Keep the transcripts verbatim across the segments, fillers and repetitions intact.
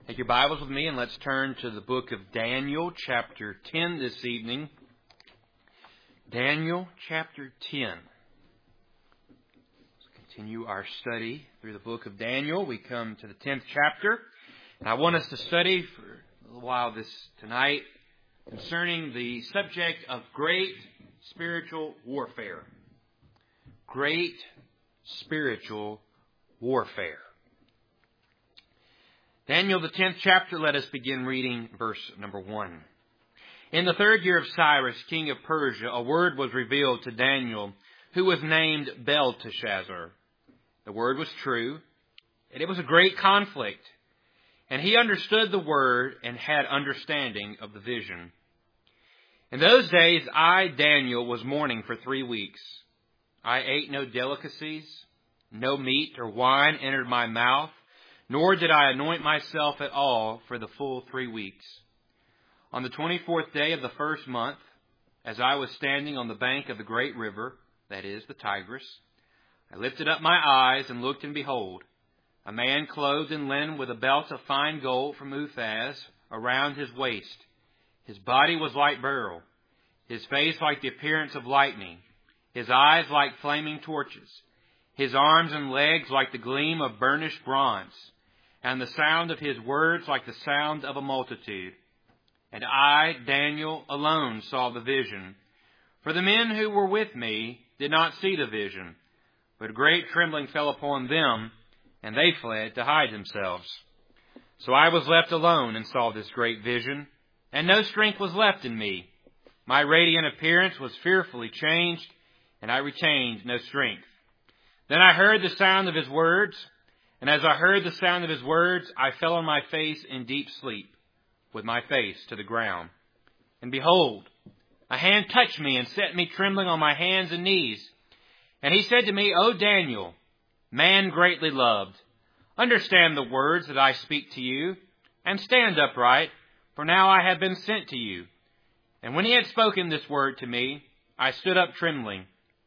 Take your Bibles with me and let's turn to the book of Daniel, chapter ten this evening. Daniel, chapter ten. Let's continue our study through the book of Daniel. We come to the tenth chapter, and I want us to study for a little while this tonight concerning the subject of great spiritual warfare. Great spiritual warfare. Daniel, the tenth chapter, let us begin reading verse number one. In the third year of Cyrus, king of Persia, a word was revealed to Daniel, who was named Belteshazzar. The word was true, and it was a great conflict. And he understood the word and had understanding of the vision. In those days, I, Daniel, was mourning for three weeks. I ate no delicacies, no meat or wine entered my mouth, nor did I anoint myself at all for the full three weeks. On the twenty-fourth day of the first month, as I was standing on the bank of the great river, that is, the Tigris, I lifted up my eyes and looked, and behold, a man clothed in linen with a belt of fine gold from Uphaz around his waist. His body was like beryl, his face like the appearance of lightning, his eyes like flaming torches, his arms and legs like the gleam of burnished bronze, and the sound of his words like the sound of a multitude. And I, Daniel, alone saw the vision. For the men who were with me did not see the vision, but great trembling fell upon them, and they fled to hide themselves. So I was left alone and saw this great vision, and no strength was left in me. My radiant appearance was fearfully changed, and I retained no strength. Then I heard the sound of his words, and as I heard the sound of his words, I fell on my face in deep sleep, with my face to the ground. And behold, a hand touched me and set me trembling on my hands and knees. And he said to me, O Daniel, man greatly loved, understand the words that I speak to you, and stand upright, for now I have been sent to you. And when he had spoken this word to me, I stood up trembling.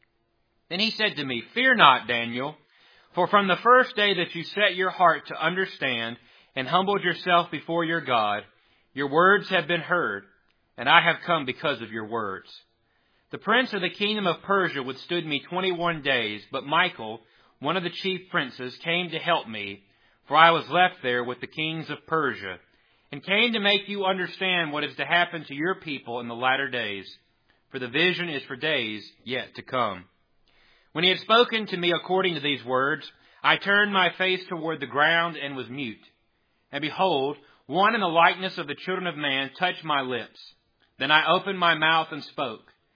Then he said to me, Fear not, Daniel, for from the first day that you set your heart to understand and humbled yourself before your God, your words have been heard, and I have come because of your words. The prince of the kingdom of Persia withstood me twenty-one days, but Michael, one of the chief princes, came to help me, for I was left there with the kings of Persia, and came to make you understand what is to happen to your people in the latter days, for the vision is for days yet to come. When he had spoken to me according to these words, I turned my face toward the ground and was mute. And behold, one in the likeness of the children of man touched my lips. Then I opened my mouth and spoke.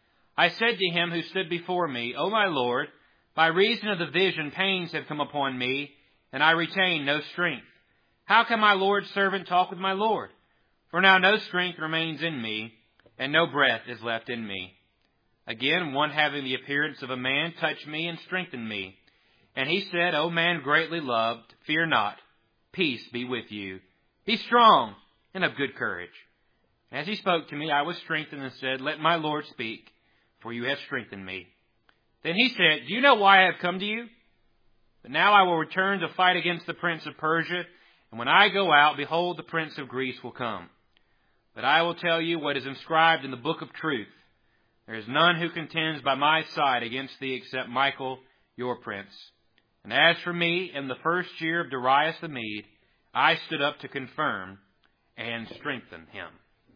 I said to him who stood before me, O my Lord, by reason of the vision pains have come upon me, and I retain no strength. How can my Lord's servant talk with my Lord? For now no strength remains in me, and no breath is left in me. Again, one having the appearance of a man touched me and strengthened me. And he said, O man greatly loved, fear not. Peace be with you. Be strong and of good courage. As he spoke to me, I was strengthened and said, Let my Lord speak, for you have strengthened me. Then he said, Do you know why I have come to you? But now I will return to fight against the prince of Persia, and when I go out, behold, the prince of Greece will come. But I will tell you what is inscribed in the book of truth. There is none who contends by my side against thee except Michael, your prince. And as for me, in the first year of Darius the Mede, I stood up to confirm and strengthen him.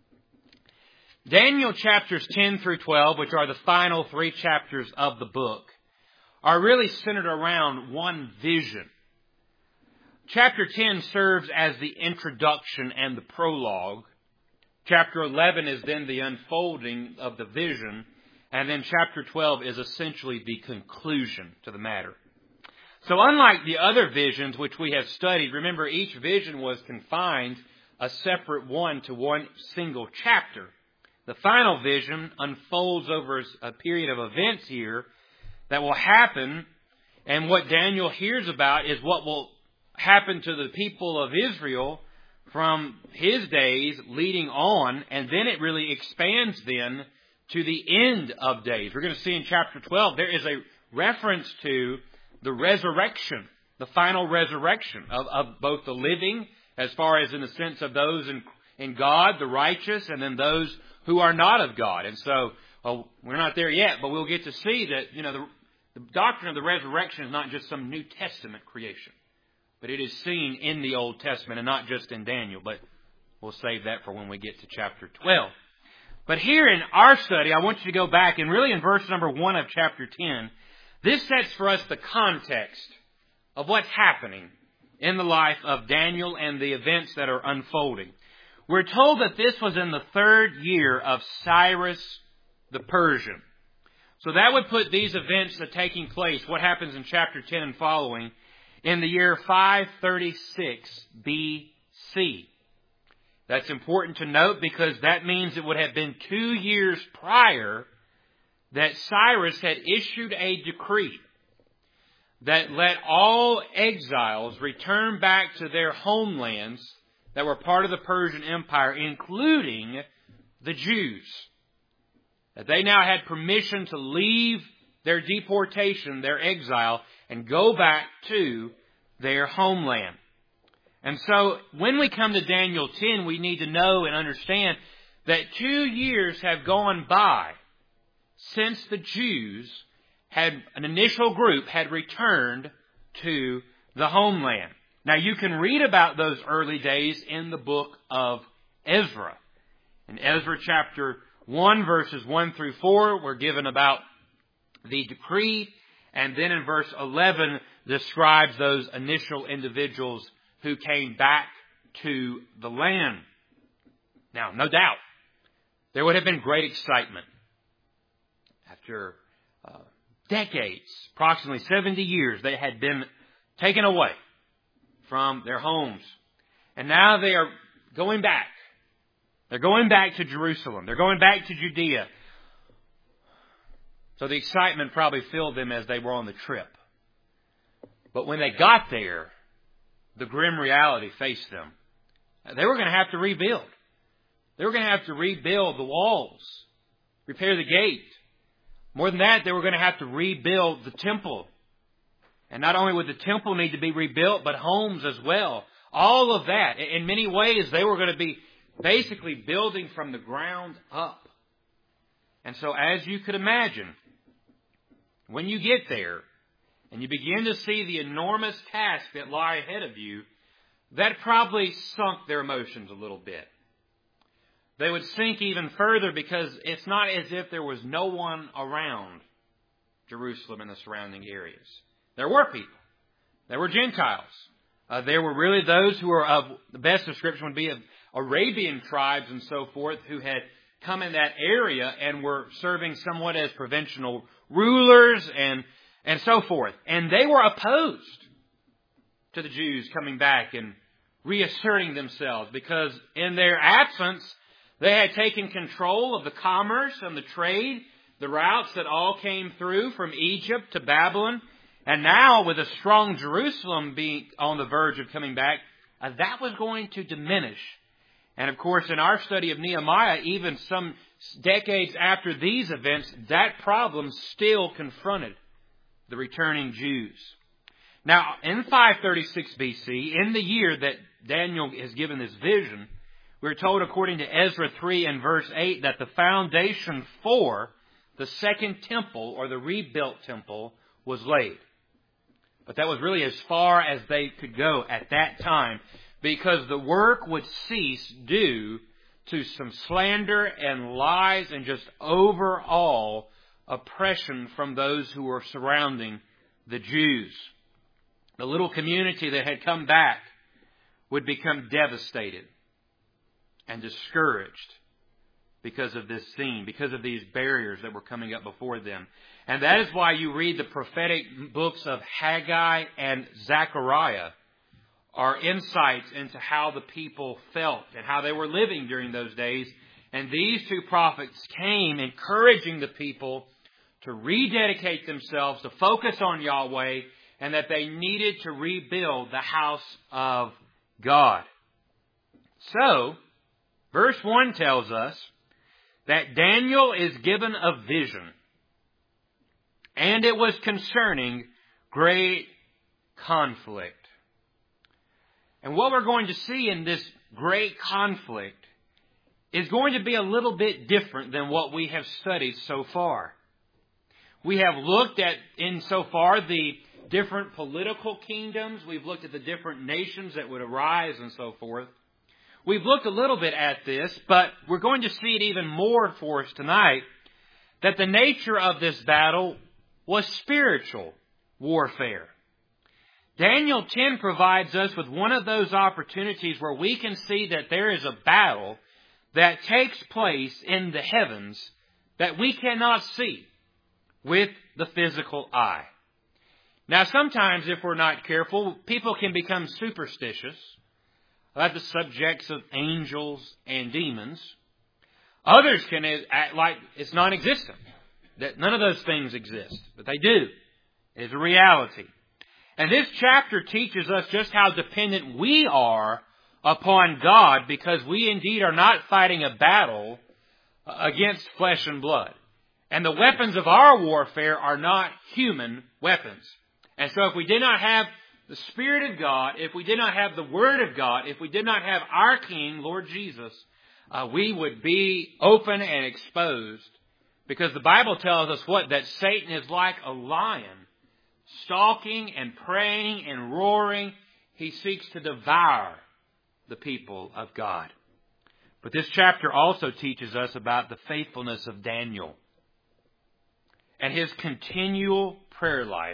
Daniel chapters ten through twelve, which are the final three chapters of the book, are really centered around one vision. Chapter ten serves as the introduction and the prologue. Chapter eleven is then the unfolding of the vision, and then chapter twelve is essentially the conclusion to the matter. So unlike the other visions which we have studied, remember each vision was confined, a separate one, to one single chapter. The final vision unfolds over a period of events here that will happen, and what Daniel hears about is what will happen to the people of Israel from his days leading on, and then it really expands then to the end of days. We're going to see in chapter twelve, there is a reference to the resurrection, the final resurrection of, of both the living as far as in the sense of those in, in God, the righteous, and then those who are not of God. And so, well, we're not there yet, but we'll get to see that, you know, the, the doctrine of the resurrection is not just some New Testament creation, but it is seen in the Old Testament and not just in Daniel. But we'll save that for when we get to chapter twelve. But here in our study, I want you to go back and really in verse number one of chapter ten, this sets for us the context of what's happening in the life of Daniel and the events that are unfolding. We're told that this was in the third year of Cyrus the Persian. So that would put these events that are taking place, what happens in chapter ten and following, in the year five thirty-six B C. That's important to note because that means it would have been two years prior that Cyrus had issued a decree that let all exiles return back to their homelands that were part of the Persian Empire, including the Jews. That they now had permission to leave their deportation, their exile, and go back to their homeland. And so when we come to Daniel ten, we need to know and understand that two years have gone by since the Jews had, an initial group had returned to the homeland. Now you can read about those early days in the book of Ezra. In Ezra chapter one, verses one through four, we're given about the decree. And then in verse eleven describes those initial individuals who came back to the land. Now, no doubt, there would have been great excitement after uh, decades, approximately seventy years, they had been taken away from their homes. And now they are going back. They're going back to Jerusalem. They're going back to Judea. So the excitement probably filled them as they were on the trip. But when they got there, the grim reality faced them. They were going to have to rebuild. They were going to have to rebuild the walls, repair the gate. More than that, they were going to have to rebuild the temple. And not only would the temple need to be rebuilt, but homes as well. All of that. In many ways, they were going to be basically building from the ground up. And so as you could imagine, when you get there, and you begin to see the enormous task that lie ahead of you, that probably sunk their emotions a little bit. They would sink even further because it's not as if there was no one around Jerusalem and the surrounding areas. There were people. There were Gentiles. Uh, there were really those who were of, the best description would be of Arabian tribes and so forth who had come in that area and were serving somewhat as provincial rulers and And so forth. And they were opposed to the Jews coming back and reasserting themselves because in their absence, they had taken control of the commerce and the trade, the routes that all came through from Egypt to Babylon. And now with a strong Jerusalem being on the verge of coming back, uh, that was going to diminish. And of course, in our study of Nehemiah, even some decades after these events, that problem still confronted the returning Jews. Now, in five thirty-six B C, in the year that Daniel is given this vision, we're told according to Ezra three and verse eight that the foundation for the second temple or the rebuilt temple was laid. But that was really as far as they could go at that time because the work would cease due to some slander and lies and just overall oppression from those who were surrounding the Jews. The little community that had come back would become devastated and discouraged because of this scene, because of these barriers that were coming up before them. And that is why you read the prophetic books of Haggai and Zechariah are insights into how the people felt and how they were living during those days. And these two prophets came encouraging the people to rededicate themselves, to focus on Yahweh, and that they needed to rebuild the house of God. So, verse one tells us that Daniel is given a vision, and it was concerning great conflict. And what we're going to see in this great conflict is going to be a little bit different than what we have studied so far. We have looked at, in so far, the different political kingdoms. We've looked at the different nations that would arise and so forth. We've looked a little bit at this, but we're going to see it even more for us tonight, that the nature of this battle was spiritual warfare. Daniel ten provides us with one of those opportunities where we can see that there is a battle that takes place in the heavens that we cannot see with the physical eye. Now, sometimes if we're not careful, people can become superstitious about the subjects of angels and demons. Others can act like it's non-existent, that none of those things exist, but they do. It is a reality. And this chapter teaches us just how dependent we are upon God, because we indeed are not fighting a battle against flesh and blood. And the weapons of our warfare are not human weapons. And so if we did not have the Spirit of God, if we did not have the Word of God, if we did not have our King, Lord Jesus, uh, we would be open and exposed. Because the Bible tells us what? That Satan is like a lion, stalking and praying and roaring. He seeks to devour the people of God. But this chapter also teaches us about the faithfulness of Daniel and his continual prayer life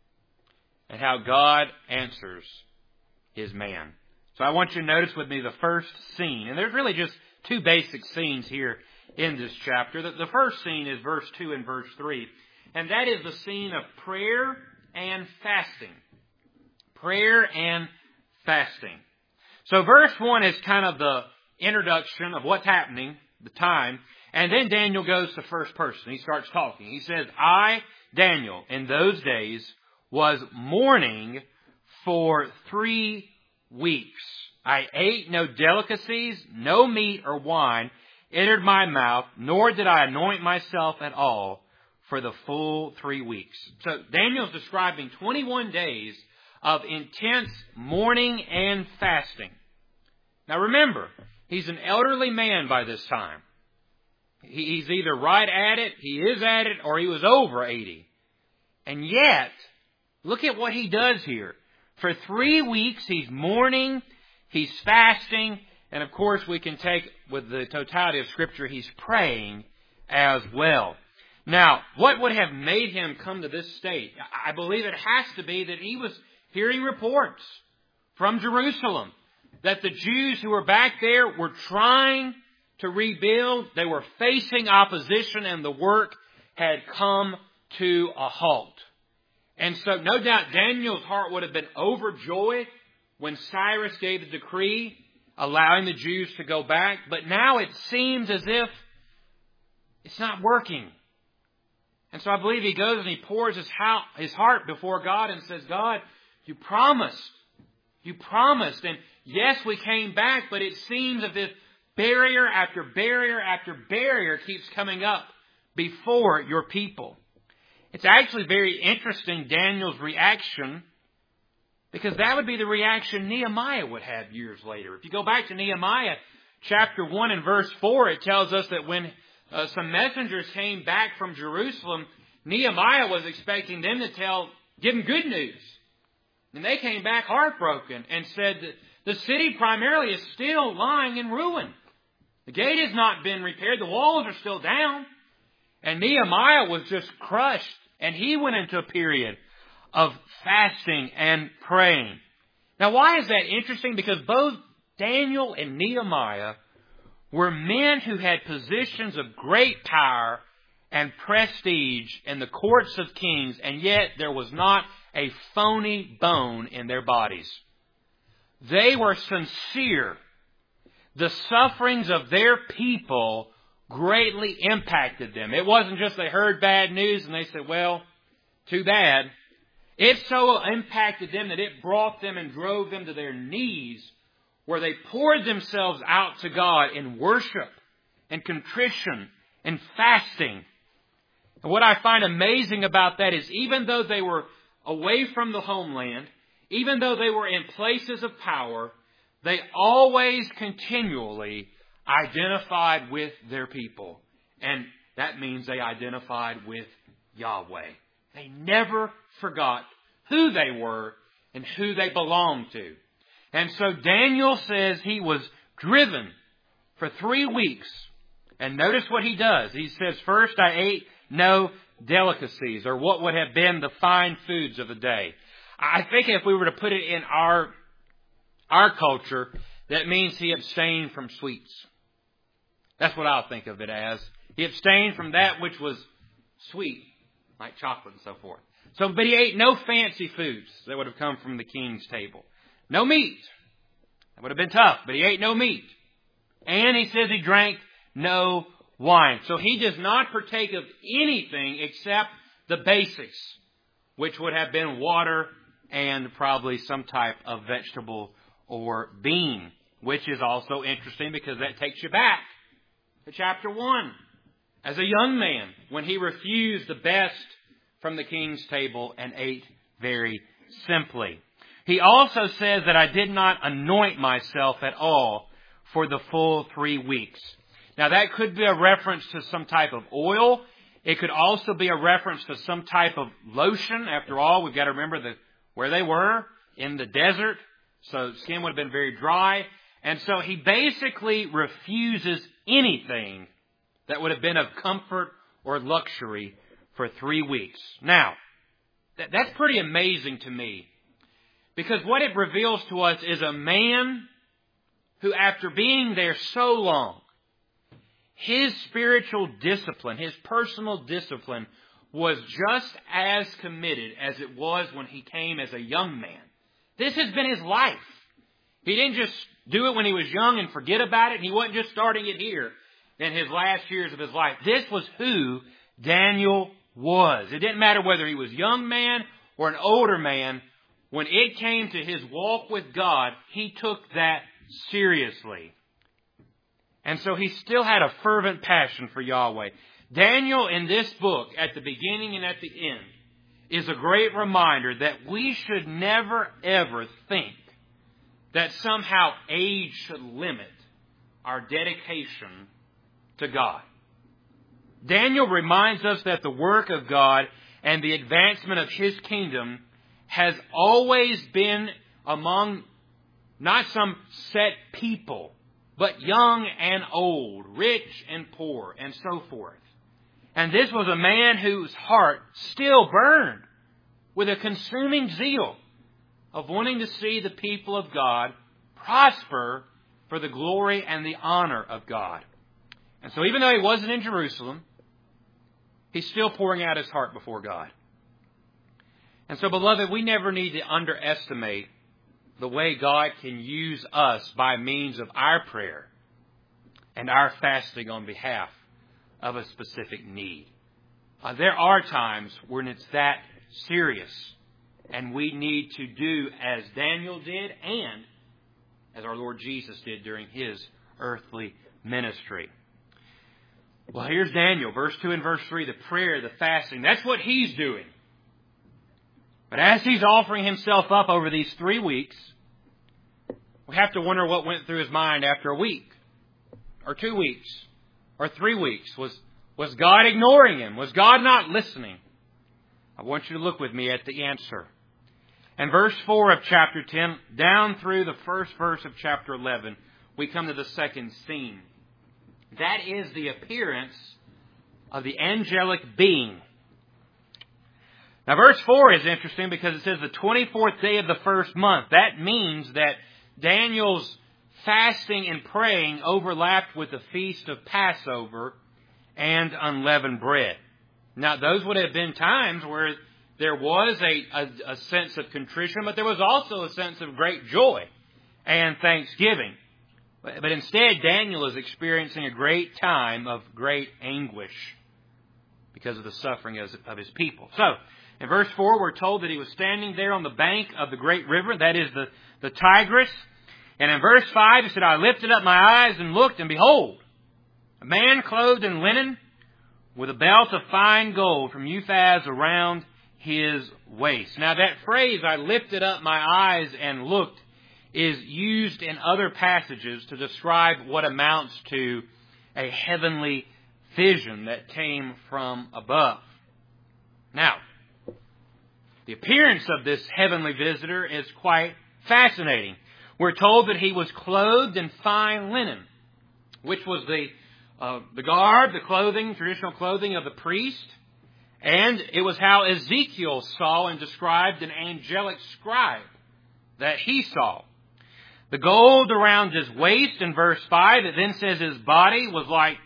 and how God answers His man. So I want you to notice with me the first scene. And there's really just two basic scenes here in this chapter. The, the first scene is verse two and verse three. And that is the scene of prayer and fasting. Prayer and fasting. So verse one is kind of the introduction of what's happening, the time. And then Daniel goes to first person. He starts talking. He says, I, Daniel, in those days was mourning for three weeks. I ate no delicacies, no meat or wine entered my mouth, nor did I anoint myself at all for the full three weeks. So Daniel's describing twenty-one days of intense mourning and fasting. Now remember, he's an elderly man by this time. He's either right at it, he is at it, or he was over eighty. And yet, look at what he does here. For three weeks, he's mourning, he's fasting, and of course we can take, with the totality of Scripture, he's praying as well. Now, what would have made him come to this state? I believe it has to be that he was hearing reports from Jerusalem that the Jews who were back there were trying to rebuild. They were facing opposition, and the work had come to a halt. And so no doubt Daniel's heart would have been overjoyed when Cyrus gave the decree allowing the Jews to go back. But now it seems as if it's not working. And so I believe he goes and he pours his heart before God and says, God, you promised. You promised. And yes, we came back, but it seems as if barrier after barrier after barrier keeps coming up before your people. It's actually very interesting, Daniel's reaction, because that would be the reaction Nehemiah would have years later. If you go back to Nehemiah chapter one and verse four, it tells us that when uh, some messengers came back from Jerusalem, Nehemiah was expecting them to tell, give them good news. And they came back heartbroken and said that the city primarily is still lying in ruin. The gate has not been repaired. The walls are still down. And Nehemiah was just crushed. And he went into a period of fasting and praying. Now, why is that interesting? Because both Daniel and Nehemiah were men who had positions of great power and prestige in the courts of kings, and yet there was not a phony bone in their bodies. They were sincere. The sufferings of their people greatly impacted them. It wasn't just they heard bad news and they said, well, too bad. It so impacted them that it brought them and drove them to their knees, where they poured themselves out to God in worship and contrition and fasting. And what I find amazing about that is even though they were away from the homeland, even though they were in places of power, they always continually identified with their people. And that means they identified with Yahweh. They never forgot who they were and who they belonged to. And so Daniel says he was driven for three weeks. And notice what he does. He says, first I ate no delicacies, or what would have been the fine foods of the day. I think if we were to put it in our, our culture, that means he abstained from sweets. That's what I'll think of it as. He abstained from that which was sweet, like chocolate and so forth. So, but he ate no fancy foods that would have come from the king's table. No meat. That would have been tough, but he ate no meat. And he says he drank no wine. So he does not partake of anything except the basics, which would have been water and probably some type of vegetable or bean, which is also interesting because that takes you back to chapter one. As a young man, when he refused the best from the king's table and ate very simply. He also says that I did not anoint myself at all for the full three weeks. Now that could be a reference to some type of oil. It could also be a reference to some type of lotion. After all, we've got to remember the, where they were, in the desert. So skin would have been very dry. And so he basically refuses anything that would have been of comfort or luxury for three weeks. Now, that, that's pretty amazing to me. Because what it reveals to us is a man who, after being there so long, his spiritual discipline, his personal discipline, was just as committed as it was when he came as a young man. This has been his life. He didn't just do it when he was young and forget about it. He wasn't just starting it here in his last years of his life. This was who Daniel was. It didn't matter whether he was a young man or an older man. When it came to his walk with God, he took that seriously. And so he still had a fervent passion for Yahweh. Daniel, in this book, at the beginning and at the end, is a great reminder that we should never, ever think that somehow age should limit our dedication to God. Daniel reminds us that the work of God and the advancement of His kingdom has always been among not some set people, but young and old, rich and poor, and so forth. And this was a man whose heart still burned with a consuming zeal of wanting to see the people of God prosper for the glory and the honor of God. And so even though he wasn't in Jerusalem, he's still pouring out his heart before God. And so, beloved, we never need to underestimate the way God can use us by means of our prayer and our fasting on behalf of a specific need. Uh, there are times when it's that serious, and we need to do as Daniel did and as our Lord Jesus did during His earthly ministry. Well, here's Daniel, verse two and verse three, the prayer, the fasting. That's what he's doing. But as he's offering himself up over these three weeks, we have to wonder what went through his mind after a week, or two weeks, or three weeks. Was, was God ignoring him? Was God not listening? I want you to look with me at the answer. In verse four of chapter ten, down through the first verse of chapter eleven, we come to the second scene. That is the appearance of the angelic being. Now, verse four is interesting because it says the twenty-fourth day of the first month. That means that Daniel's fasting and praying overlapped with the feast of Passover and unleavened bread. Now, those would have been times where there was a, a, a sense of contrition, but there was also a sense of great joy and thanksgiving. But instead, Daniel is experiencing a great time of great anguish because of the suffering of his people. So, in verse four, we're told that he was standing there on the bank of the great river, that is the, the Tigris. And in verse five, it said, I lifted up my eyes and looked, and behold, a man clothed in linen with a belt of fine gold from Uphaz around his waist. Now that phrase, I lifted up my eyes and looked, is used in other passages to describe what amounts to a heavenly vision that came from above. Now, the appearance of this heavenly visitor is quite fascinating. We're told that he was clothed in fine linen, which was the uh, the garb, the clothing, traditional clothing of the priest. And it was how Ezekiel saw and described an angelic scribe that he saw. The gold around his waist in verse five, it then says his body was like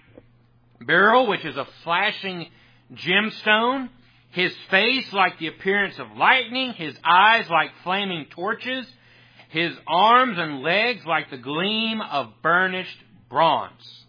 beryl, which is a flashing gemstone. His face like the appearance of lightning. His eyes like flaming torches. His arms and legs like the gleam of burnished bronze.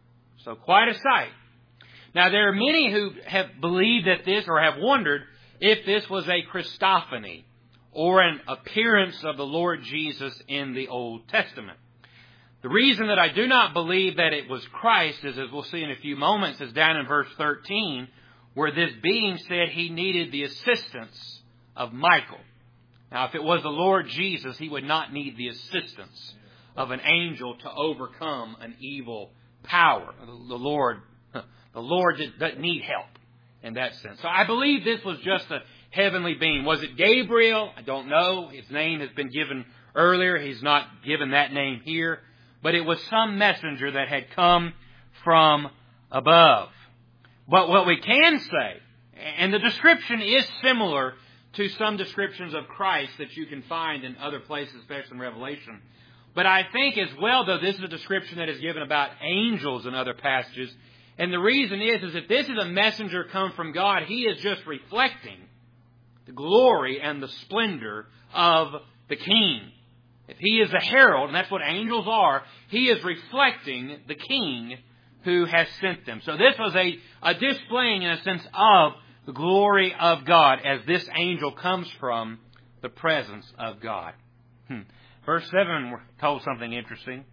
So quite a sight. Now there are many who have believed that this, or have wondered if this was a Christophany, or an appearance of the Lord Jesus in the Old Testament. The reason that I do not believe that it was Christ is, as we'll see in a few moments, is down in verse thirteen, where this being said he needed the assistance of Michael. Now, if it was the Lord Jesus, he would not need the assistance of an angel to overcome an evil power. The Lord, the Lord doesn't need help in that sense. So I believe this was just a heavenly being. Was it Gabriel? I don't know. His name has been given earlier. He's not given that name here. But it was some messenger that had come from above. But what we can say, and the description is similar to some descriptions of Christ that you can find in other places, especially in Revelation. But I think as well, though, this is a description that is given about angels in other passages. And the reason is, is that this is a messenger come from God. He is just reflecting the glory and the splendor of the King. If he is a herald, and that's what angels are, he is reflecting the King who has sent them. So this was a, a displaying, in a sense, of the glory of God as this angel comes from the presence of God. Hmm. Verse seven, we're told something interesting.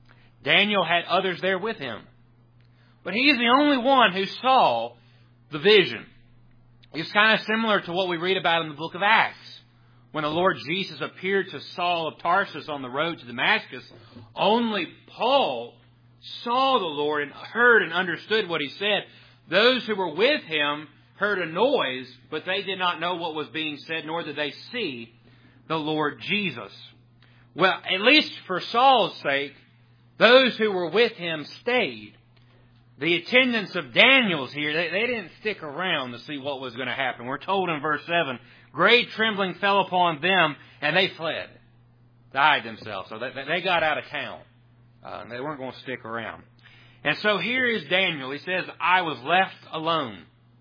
Daniel had others there with him, but he is the only one who saw the vision. It's kind of similar to what we read about in the book of Acts. When the Lord Jesus appeared to Saul of Tarsus on the road to Damascus, only Paul saw the Lord and heard and understood what he said. Those who were with him heard a noise, but they did not know what was being said, nor did they see the Lord Jesus. Well, at least for Saul's sake, those who were with him stayed. The attendants of Daniel's here, they, they didn't stick around to see what was going to happen. We're told in verse seven, great trembling fell upon them, and they fled, died themselves. So they, they got out of town. Uh, and they weren't going to stick around. And so here is Daniel. He says, I was left alone.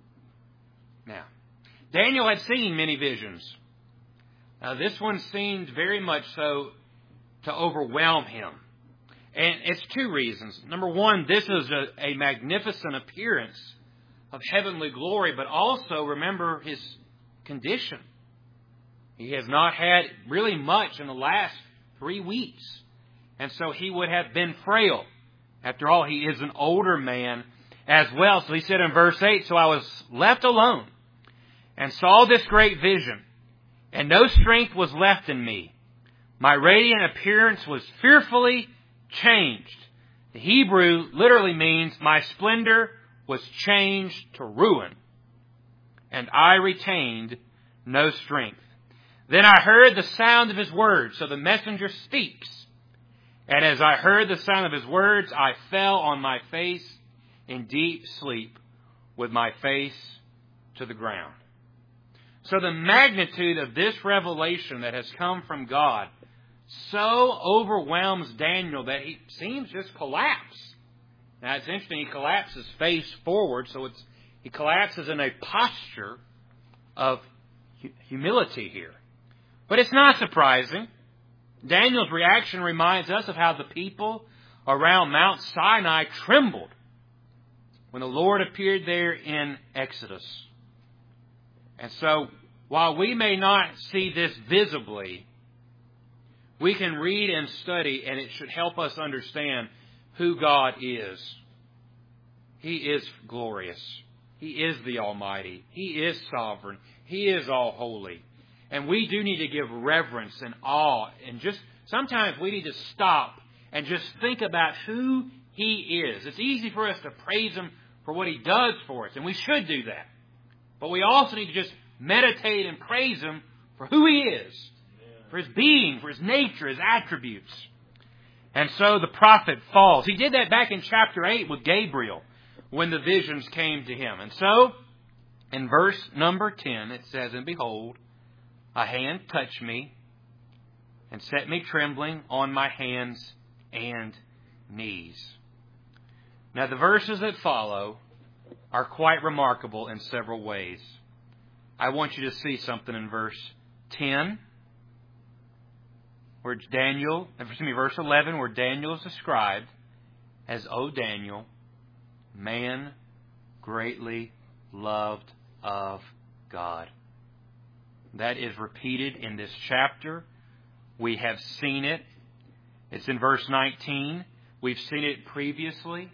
Now, Daniel had seen many visions. Uh, this one seemed very much so to overwhelm him. And it's two reasons. Number one, this is a, a magnificent appearance of heavenly glory, but also remember his condition. He has not had really much in the last three weeks. And so he would have been frail. After all, he is an older man as well. So he said in verse eight, so I was left alone and saw this great vision, and no strength was left in me. My radiant appearance was fearfully changed. The Hebrew literally means my splendor was changed to ruin, and I retained no strength. Then I heard the sound of his words. So the messenger speaks. And as I heard the sound of his words, I fell on my face in deep sleep with my face to the ground. So the magnitude of this revelation that has come from God so overwhelms Daniel that he seems just collapse. Now it's interesting, he collapses face forward, so it's he collapses in a posture of humility here. But it's not surprising. Daniel's reaction reminds us of how the people around Mount Sinai trembled when the Lord appeared there in Exodus. And so, while we may not see this visibly, we can read and study, and it should help us understand who God is. He is glorious. He is the Almighty. He is sovereign. He is all holy. And we do need to give reverence and awe. And just sometimes we need to stop and just think about who He is. It's easy for us to praise Him for what He does for us. And we should do that. But we also need to just meditate and praise Him for who He is. For His being, for His nature, His attributes. And so the prophet falls. He did that back in chapter eight with Gabriel when the visions came to him. And so, in verse number ten, it says, "And behold, a hand touched me and set me trembling on my hands and knees." Now, the verses that follow are quite remarkable in several ways. I want you to see something in verse ten. Where Daniel, excuse me, verse eleven, where Daniel is described as, "O Daniel, man greatly loved of God." That is repeated in this chapter. We have seen it. It's in verse nineteen. We've seen it previously.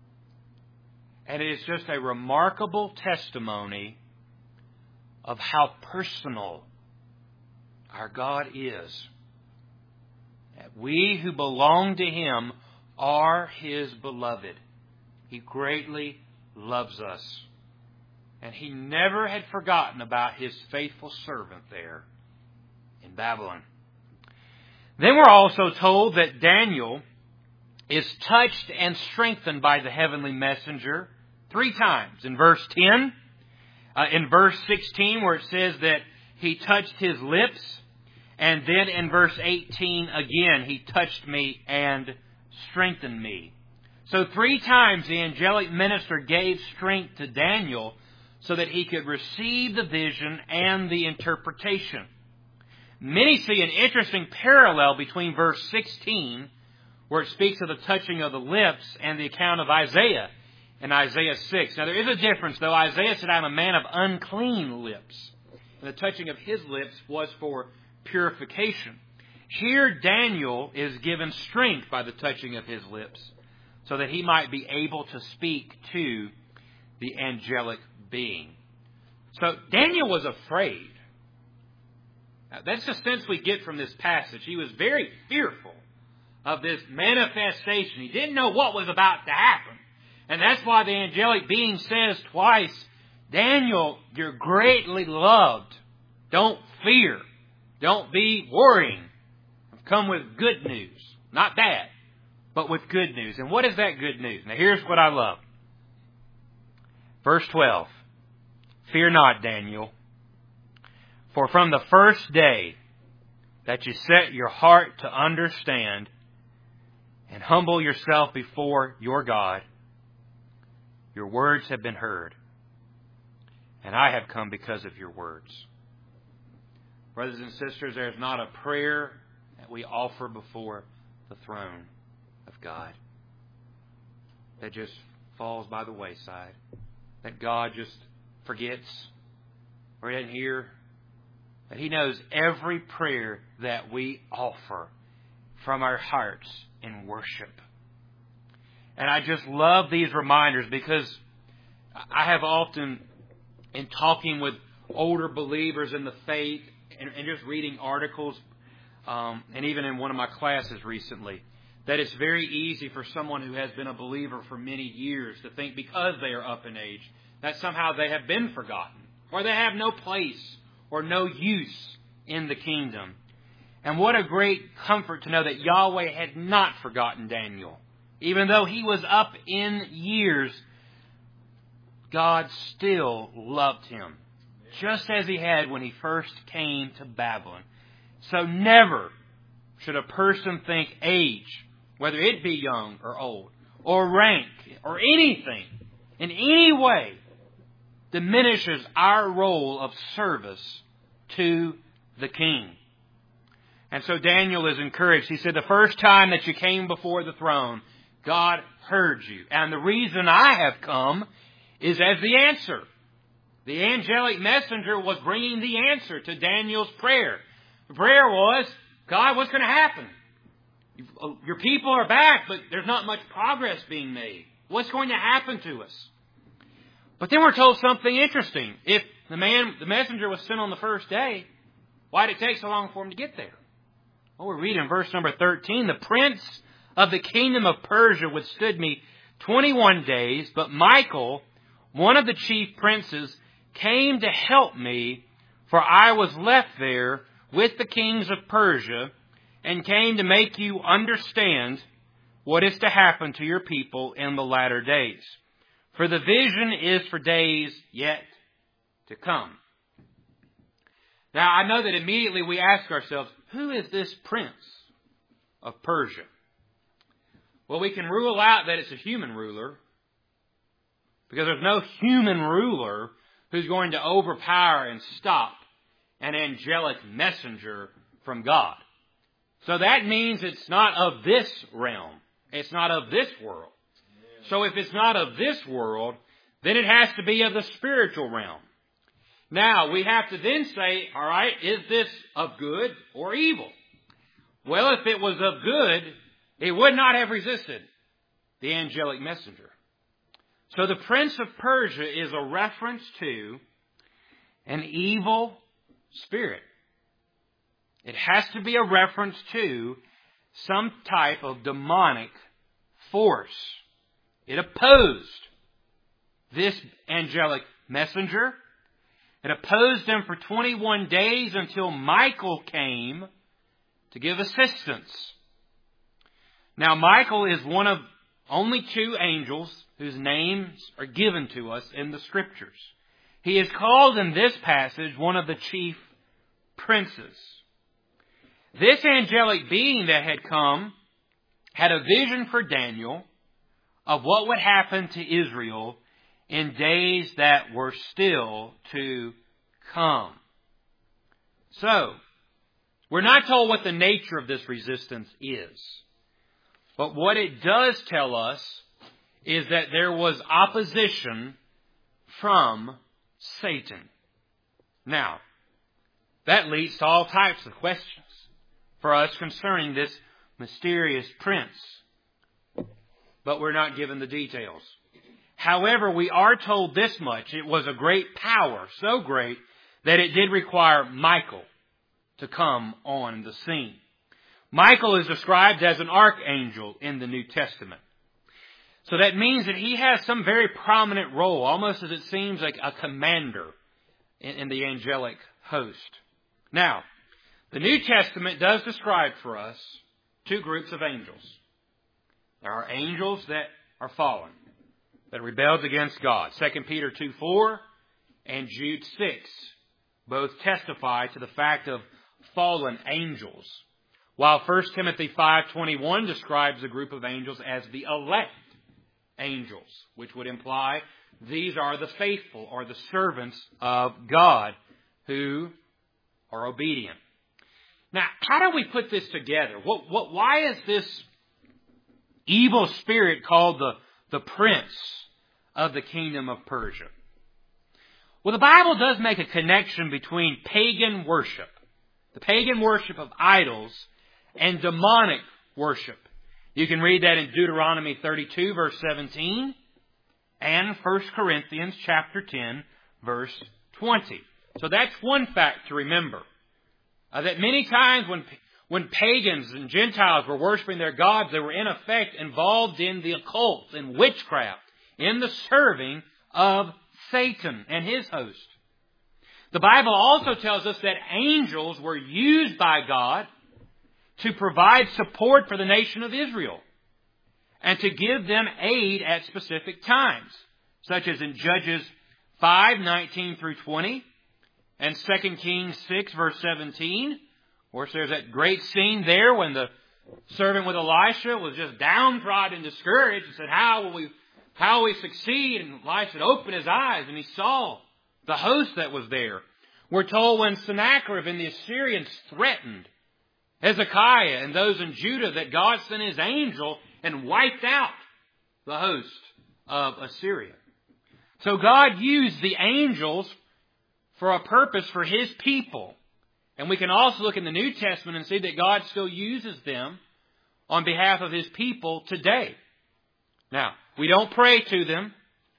And it is just a remarkable testimony of how personal our God is. That we who belong to Him are His beloved. He greatly loves us. And He never had forgotten about His faithful servant there in Babylon. Then we're also told that Daniel is touched and strengthened by the heavenly messenger three times. In verse ten, uh, in verse sixteen, where it says that He touched his lips. And then in verse eighteen, again, He touched me and strengthened me. So three times the angelic minister gave strength to Daniel so that he could receive the vision and the interpretation. Many see an interesting parallel between verse sixteen, where it speaks of the touching of the lips, and the account of Isaiah in Isaiah six. Now there is a difference, though. Isaiah said, "I'm a man of unclean lips." And the touching of his lips was for purification. Here Daniel is given strength by the touching of his lips so that he might be able to speak to the angelic being. So Daniel was afraid. Now, that's the sense we get from this passage. He was very fearful of this manifestation. He didn't know what was about to happen. And that's why the angelic being says twice, "Daniel, you're greatly loved. Don't fear. Don't be worrying. I've come with good news." Not bad, but with good news. And what is that good news? Now here's what I love. Verse twelve. "Fear not, Daniel, for from the first day that you set your heart to understand and humble yourself before your God, your words have been heard, and I have come because of your words." Brothers and sisters, there is not a prayer that we offer before the throne of God that just falls by the wayside, that God just forgets or He doesn't hear. That He knows every prayer that we offer from our hearts in worship. And I just love these reminders, because I have often, in talking with older believers in the faith, and, and just reading articles, um, and even in one of my classes recently, that it's very easy for someone who has been a believer for many years to think because they are up in age that somehow they have been forgotten, or they have no place or no use in the kingdom. And what a great comfort to know that Yahweh had not forgotten Daniel. Even though he was up in years, God still loved him, just as He had when he first came to Babylon. So never should a person think age, whether it be young or old, or rank, or anything, in any way, diminishes our role of service to the King. And so Daniel is encouraged. He said, "The first time that you came before the throne, God heard you. And the reason I have come is as the answer." The angelic messenger was bringing the answer to Daniel's prayer. The prayer was, "God, what's going to happen? Your people are back, but there's not much progress being made. What's going to happen to us?" But then we're told something interesting. If the man, the messenger was sent on the first day, why did it take so long for him to get there? Well, we read in verse number thirteen, the prince of the kingdom of Persia withstood me twenty-one days, but Michael, one of the chief princes, came to help me, for I was left there with the kings of Persia, and came to make you understand what is to happen to your people in the latter days. For the vision is for days yet to come. Now, I know that immediately we ask ourselves, who is this prince of Persia? Well, we can rule out that it's a human ruler, because there's no human ruler who's going to overpower and stop an angelic messenger from God. So that means it's not of this realm. It's not of this world. So if it's not of this world, then it has to be of the spiritual realm. Now, we have to then say, all right, is this of good or evil? Well, if it was of good, it would not have resisted the angelic messenger. So the prince of Persia is a reference to an evil spirit. It has to be a reference to some type of demonic force. It opposed this angelic messenger. It opposed him for twenty-one days until Michael came to give assistance. Now, Michael is one of only two angels whose names are given to us in the Scriptures. He is called in this passage one of the chief princes. This angelic being that had come had a vision for Daniel of what would happen to Israel in days that were still to come. So, we're not told what the nature of this resistance is. But what it does tell us is that there was opposition from Satan. Now, that leads to all types of questions for us concerning this mysterious prince. But we're not given the details. However, we are told this much. It was a great power, so great that it did require Michael to come on the scene. Michael is described as an archangel in the New Testament. So that means that he has some very prominent role, almost as it seems like a commander in, in the angelic host. Now, the New Testament does describe for us two groups of angels. There are angels that are fallen, that rebelled against God. Second Peter two four and Jude six both testify to the fact of fallen angels, while First Timothy five twenty-one describes a group of angels as the elect angels, which would imply these are the faithful or the servants of God who are obedient. Now, how do we put this together? What, what, why is this evil spirit called the, the prince of the kingdom of Persia? Well, the Bible does make a connection between pagan worship, the pagan worship of idols, and demonic worship. You can read that in Deuteronomy thirty-two, verse seventeen, and First Corinthians chapter ten, verse twenty. So that's one fact to remember. Uh, that many times when when pagans and Gentiles were worshiping their gods, they were in effect involved in the occult, in witchcraft, in the serving of Satan and his host. The Bible also tells us that angels were used by God to provide support for the nation of Israel and to give them aid at specific times, such as in Judges five nineteen through twenty and Second Kings six, verse seventeen. Of course, there's that great scene there when the servant with Elisha was just downtrodden and discouraged and said, how will we, how will we succeed? And Elisha opened his eyes and he saw the host that was there. We're told when Sennacherib and the Assyrians threatened Hezekiah and those in Judah that God sent his angel and wiped out the host of Assyria. So God used the angels for a purpose for his people. And we can also look in the New Testament and see that God still uses them on behalf of his people today. Now, we don't pray to them.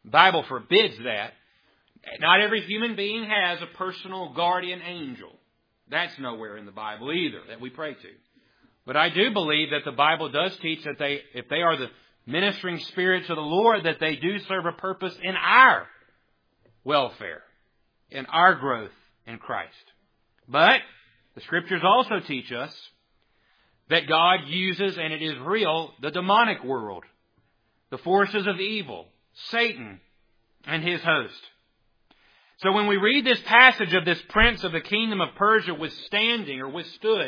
The Bible forbids that. Not every human being has a personal guardian angel. That's nowhere in the Bible either that we pray to. But I do believe that the Bible does teach that they, if they are the ministering spirits of the Lord, that they do serve a purpose in our welfare, in our growth in Christ. But the Scriptures also teach us that God uses, and it is real, the demonic world, the forces of evil, Satan and his host. So when we read this passage of this prince of the kingdom of Persia withstanding or withstood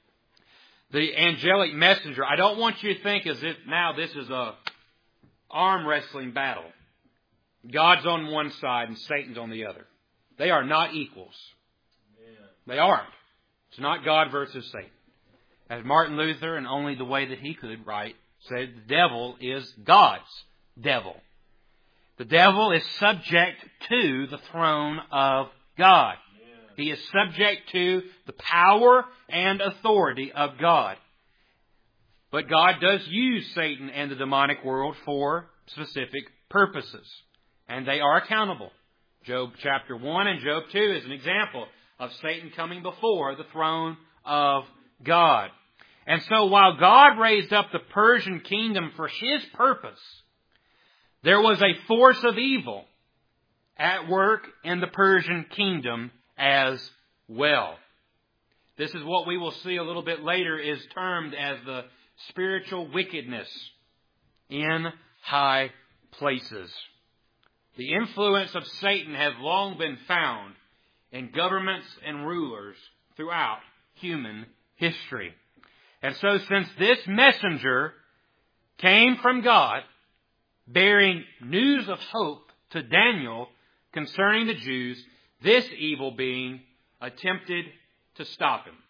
the angelic messenger, I don't want you to think as if now this is a arm wrestling battle. God's on one side and Satan's on the other. They are not equals. They aren't. It's not God versus Satan. As Martin Luther, and only the way that he could write, said the devil is God's devil. The devil is subject to the throne of God. He is subject to the power and authority of God. But God does use Satan and the demonic world for specific purposes. And they are accountable. Job chapter one and Job two is an example of Satan coming before the throne of God. And so while God raised up the Persian kingdom for His purpose, there was a force of evil at work in the Persian kingdom as well. This is what we will see a little bit later is termed as the spiritual wickedness in high places. The influence of Satan has long been found in governments and rulers throughout human history. And so since this messenger came from God, bearing news of hope to Daniel concerning the Jews, this evil being attempted to stop him.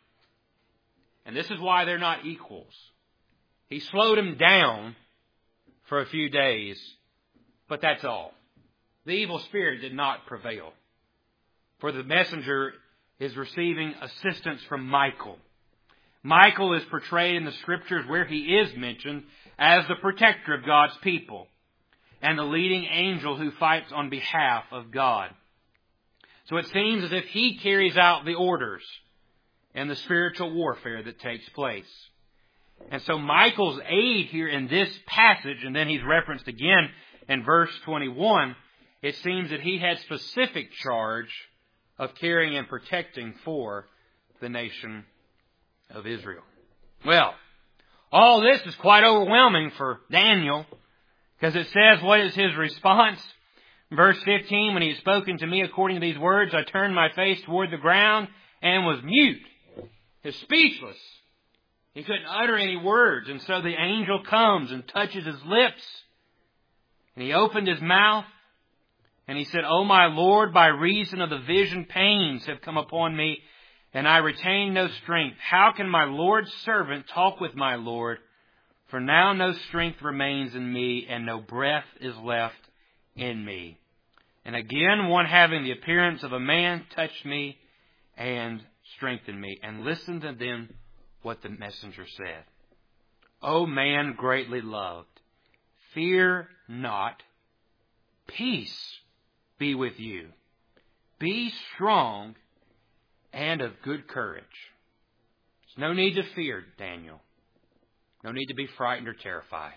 And this is why they're not equals. He slowed him down for a few days, but that's all. The evil spirit did not prevail. For the messenger is receiving assistance from Michael. Michael is portrayed in the Scriptures where he is mentioned as the protector of God's people and the leading angel who fights on behalf of God. So it seems as if he carries out the orders and the spiritual warfare that takes place. And so Michael's aid here in this passage, and then he's referenced again in verse twenty-one, it seems that he had specific charge of caring and protecting for the nation of Israel. Well, all this is quite overwhelming for Daniel, because it says, what is his response? Verse fifteen, when he had spoken to me according to these words, I turned my face toward the ground and was mute. He was speechless. He couldn't utter any words. And so the angel comes and touches his lips. And he opened his mouth. And he said, O my Lord, by reason of the vision, pains have come upon me, and I retain no strength. How can my Lord's servant talk with my Lord? For now no strength remains in me, and no breath is left in me. And again, one having the appearance of a man touched me and strengthened me. And listen to then what the messenger said. O man greatly loved, fear not, peace be with you. Be strong and of good courage. There's no need to fear, Daniel. No need to be frightened or terrified.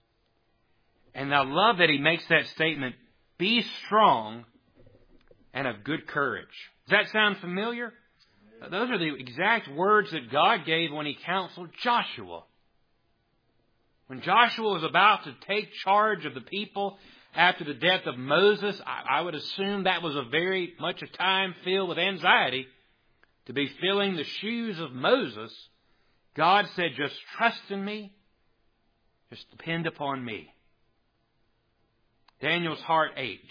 And I love that he makes that statement, be strong and of good courage. Does that sound familiar? Those are the exact words that God gave when He counseled Joshua. When Joshua was about to take charge of the people after the death of Moses, I, I would assume that was a very much a time filled with anxiety. To be filling the shoes of Moses, God said, just trust in me. Just depend upon me. Daniel's heart ached.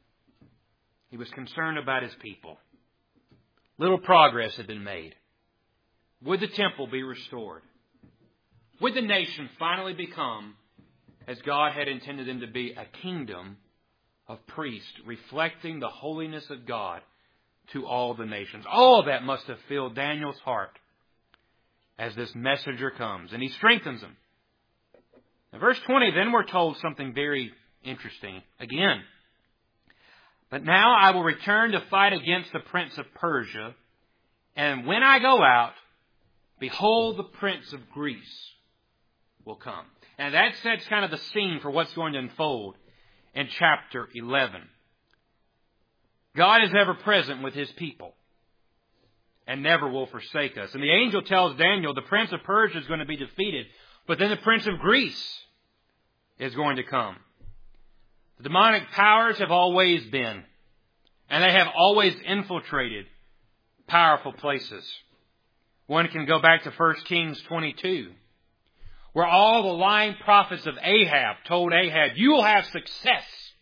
He was concerned about his people. Little progress had been made. Would the temple be restored? Would the nation finally become, as God had intended them to be, a kingdom of priests, reflecting the holiness of God to all the nations? All of that must have filled Daniel's heart as this messenger comes, and he strengthens them. In verse twenty, then we're told something very interesting. Again, But now I will return to fight against the prince of Persia. And when I go out, behold, the prince of Greece will come. And that sets kind of the scene for what's going to unfold in chapter eleven. God is ever present with His people and never will forsake us. And the angel tells Daniel the prince of Persia is going to be defeated, but then the prince of Greece is going to come. The demonic powers have always been, and they have always infiltrated powerful places. One can go back to First Kings twenty-two, where all the lying prophets of Ahab told Ahab, you will have success.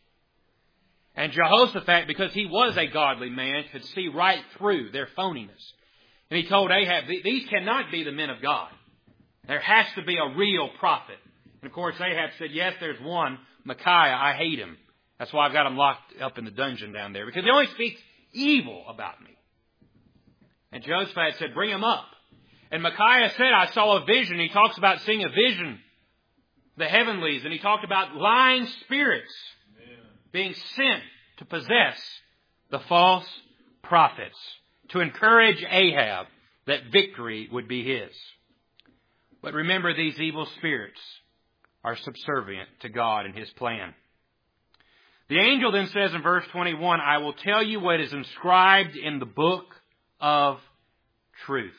And Jehoshaphat, because he was a godly man, could see right through their phoniness. And he told Ahab, these cannot be the men of God. There has to be a real prophet. And of course Ahab said, yes, there's one, Micaiah, I hate him. That's why I've got him locked up in the dungeon down there, because he only speaks evil about me. And Jehoshaphat said, bring him up. And Micaiah said, I saw a vision. He talks about seeing a vision, the heavenlies, and he talked about lying spirits being sent to possess the false prophets, to encourage Ahab that victory would be his. But remember, these evil spirits are subservient to God and His plan. The angel then says in verse twenty-one, I will tell you what is inscribed in the book of truth.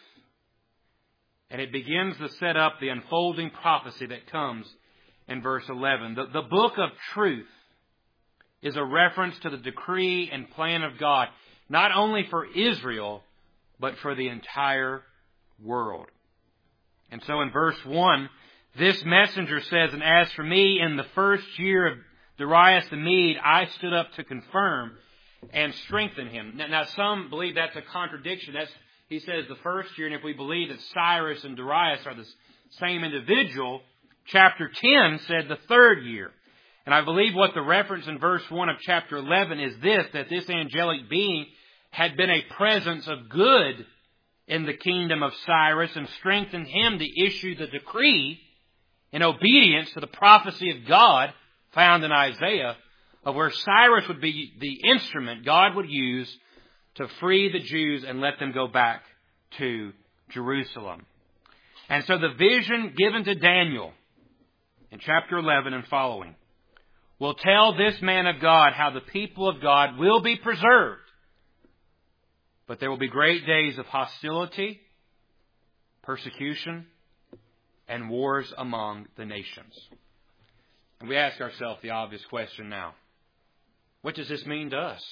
And it begins to set up the unfolding prophecy that comes in verse eleven. The, the book of truth is a reference to the decree and plan of God, not only for Israel, but for the entire world. And so in verse one, this messenger says, and as for me, in the first year of Darius the Mede, I stood up to confirm and strengthen him. Now, now some believe that's a contradiction. That's, he says the first year, and if we believe that Cyrus and Darius are the same individual, chapter ten said the third year. And I believe what the reference in verse one of chapter eleven is this, that this angelic being had been a presence of good in the kingdom of Cyrus and strengthened him to issue the decree in obedience to the prophecy of God found in Isaiah, of where Cyrus would be the instrument God would use to free the Jews and let them go back to Jerusalem. And so the vision given to Daniel in chapter eleven and following will tell this man of God how the people of God will be preserved. But there will be great days of hostility, persecution, and wars among the nations. And we ask ourselves the obvious question now. What does this mean to us?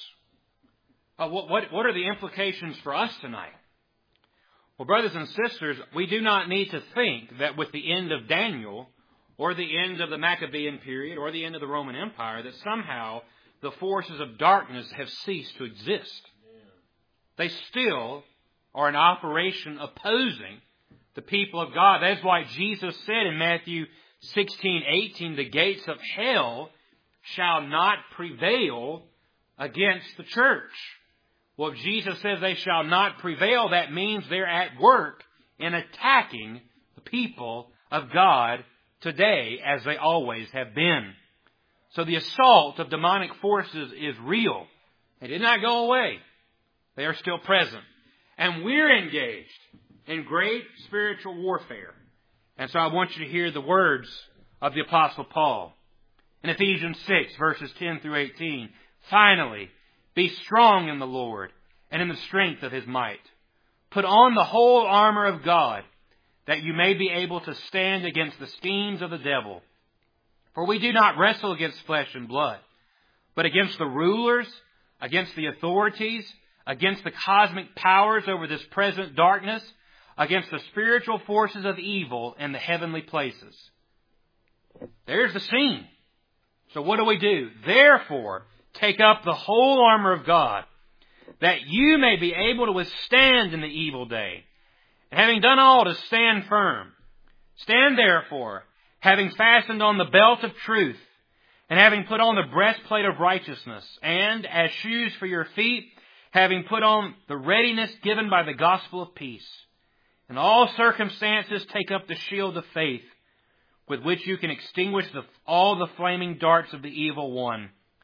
Uh, what, what, what are the implications for us tonight? Well, brothers and sisters, we do not need to think that with the end of Daniel, or the end of the Maccabean period, or the end of the Roman Empire, that somehow the forces of darkness have ceased to exist. They still are in operation opposing the people of God. That's why Jesus said in Matthew sixteen eighteen, the gates of hell shall not prevail against the church. Well, if Jesus says they shall not prevail, that means they're at work in attacking the people of God today, as they always have been. So the assault of demonic forces is real. They did not go away. They are still present. And we're engaged in great spiritual warfare. And so I want you to hear the words of the Apostle Paul in Ephesians six, verses ten through eighteen. Finally, be strong in the Lord and in the strength of His might. Put on the whole armor of God, that you may be able to stand against the schemes of the devil. For we do not wrestle against flesh and blood, but against the rulers, against the authorities, against the cosmic powers over this present darkness, against the spiritual forces of evil in the heavenly places. There's the scene. So what do we do? Therefore, take up the whole armor of God, that you may be able to withstand in the evil day. And having done all, to stand firm. Stand therefore, having fastened on the belt of truth, and having put on the breastplate of righteousness, and as shoes for your feet, having put on the readiness given by the gospel of peace. In all circumstances, take up the shield of faith, with which you can extinguish the, all the flaming darts of the evil one.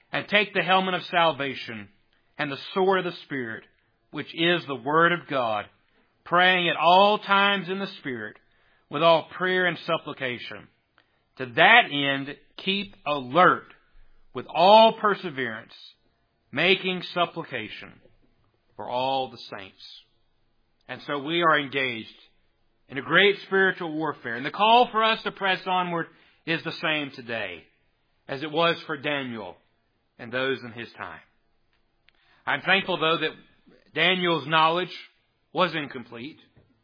and take the helmet of salvation and the sword of the Spirit, which is the Word of God, praying at all times in the Spirit with all prayer and supplication. To that end, keep alert with all perseverance, making supplication for all the saints. And so we are engaged in a great spiritual warfare. And the call for us to press onward is the same today as it was for Daniel and those in his time. I'm thankful, though, that Daniel's knowledge was incomplete.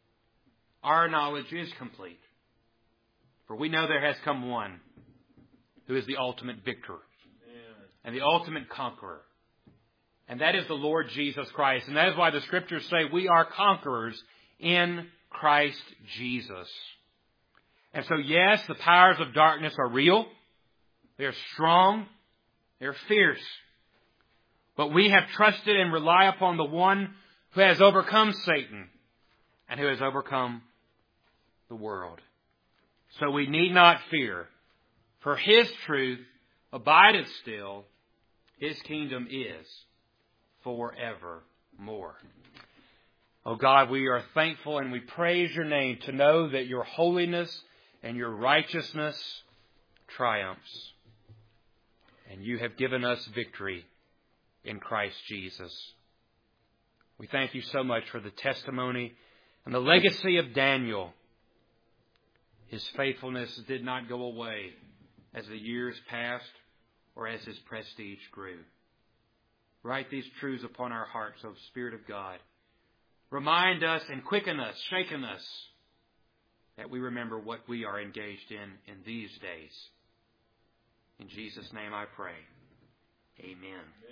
Our knowledge is complete. For we know there has come one who is the ultimate victor and the ultimate conqueror. And that is the Lord Jesus Christ. And that is why the Scriptures say we are conquerors in Christ Jesus. And so, yes, the powers of darkness are real. They're strong. They're fierce. But we have trusted and rely upon the one who has overcome Satan and who has overcome the world. So we need not fear, for His truth abideth still. His kingdom is forevermore. Oh God, we are thankful and we praise your name to know that your holiness and your righteousness triumphs. And you have given us victory in Christ Jesus. We thank you so much for the testimony and the legacy of Daniel. His faithfulness did not go away as the years passed or as his prestige grew. Write these truths upon our hearts, O Spirit of God. Remind us and quicken us, shaken us, that we remember what we are engaged in in these days. In Jesus' name I pray. Amen.